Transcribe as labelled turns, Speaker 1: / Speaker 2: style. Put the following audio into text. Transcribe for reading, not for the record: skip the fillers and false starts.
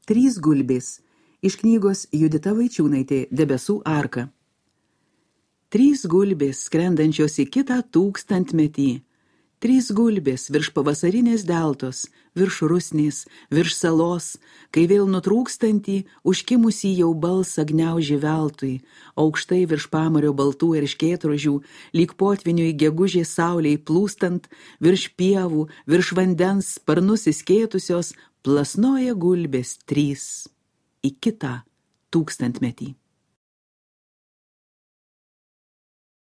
Speaker 1: Trys gulbės iš knygos Judita Vaičiūnaitė Debesų arka. Trys gulbės skrendančios į kitą tūkstantmetį. Trys gulbės virš pavasarinės deltos, virš rusnės, virš salos, kai vėl nutrūkstantį, užkimusį jau balsą gniauži veltui, aukštai virš pamario baltų erškėtrožių, lyg potviniui gegužės saulei plūstant, virš pievų, virš vandens sparnus įskėtusios, plasnoja gulbės trys į kitą tūkstantmetį.